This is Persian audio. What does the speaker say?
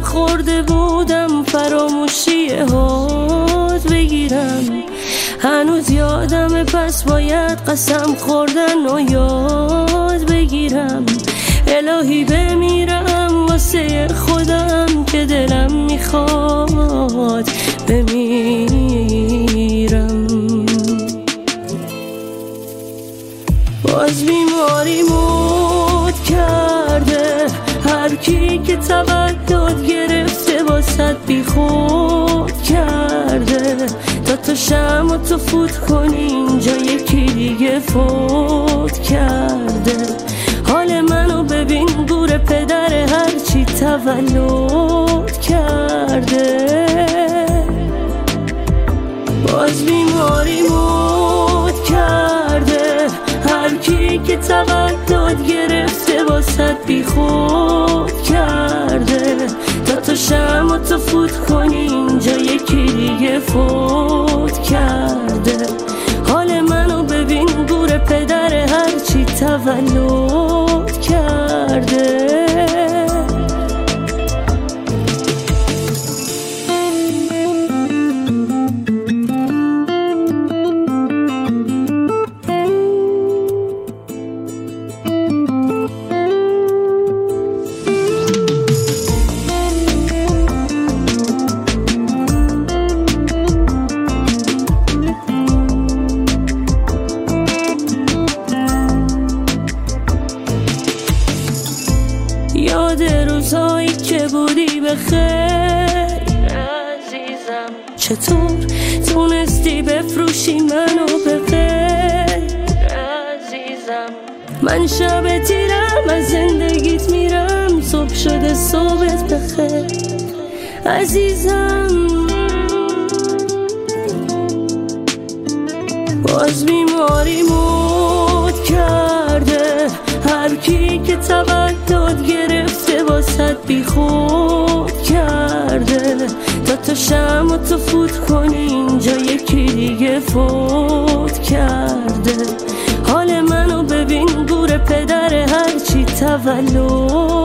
نخورده بودم فراموشی هات بگیرم. هنوز یادمه پس باید قسم خوردن و یاد بگیرم. الهی بمیرم واسه خودم که دلم میخواد بمیرم. باز بیماری موت کرده هر کی که تولد گرفته واسد بی خود کرده. تا تو شمع تو فوت کنی اینجا یکی دیگه فوت کرده. حال منو ببین گور پدر هرچی تولد کرده. باز بیماری موت کرده هر کی که تولد گرفته واسد بی خود کرده. تا تو شمع تو فوت کنی اینجا یکی دیگه فوت کرده. حال منو ببین گور پدر هرچی تولد کرده. یاد روزایی که بودی بخیر عزیزم. چطور تونستی بفروشی منو به غیر عزیزم. من شب تیرم از زندگیت میرم صبح شده صبحت بخیر عزیزم. باز بیماری موت کرده هر کی که تولد گرفته واسد بی خود کرده. تا تو شمع تو فوت کنی اینجا یکی دیگه فوت کرده. حال منو ببین گور پدر هرچی تولد